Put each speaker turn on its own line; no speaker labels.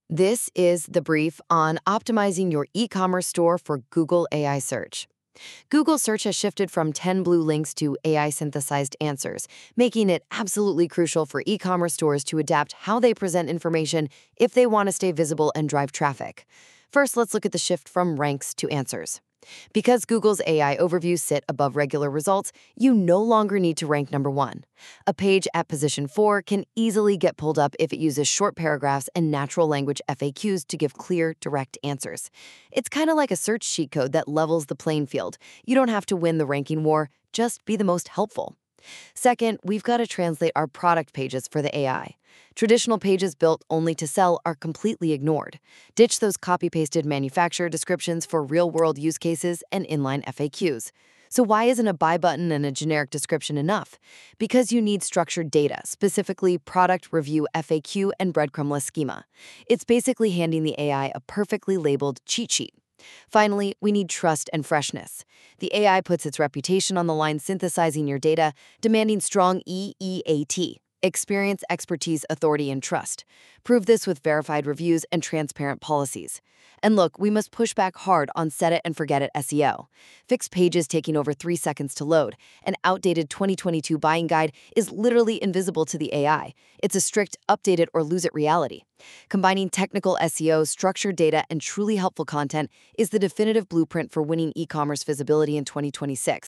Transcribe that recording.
This is the brief on optimizing your e-commerce store for Google AI search. Google search has shifted from 10 blue links to AI synthesized answers, making it absolutely crucial for e-commerce stores to adapt how they present information if they want to stay visible and drive traffic. First, let's look at the shift from ranks to answers. Because Google's AI overviews sit above regular results, you no longer need to rank number one. A page at position 4 can easily get pulled up if it uses short paragraphs and natural language FAQs to give clear, direct answers. It's kind of like a search cheat code that levels the playing field. You don't have to win the ranking war, just be the most helpful. Second, we've got to translate our product pages for the AI. Traditional pages built only to sell are completely ignored. Ditch those copy-pasted manufacturer descriptions for real-world use cases and inline FAQs. So why isn't a buy button and a generic description enough? Because you need structured data, specifically product review FAQ and breadcrumbless schema. It's basically handing the AI a perfectly labeled cheat sheet. Finally, we need trust and freshness. The AI puts its reputation on the line synthesizing your data, demanding strong EEAT. Experience, expertise, authority, and trust. Prove this with verified reviews and transparent policies. And look, we must push back hard on set it and forget it SEO. Fixed pages taking over 3 seconds to load. An outdated 2022 buying guide is literally invisible to the AI. It's a strict update it or lose it reality. Combining technical SEO, structured data, and truly helpful content is the definitive blueprint for winning e-commerce visibility in 2026.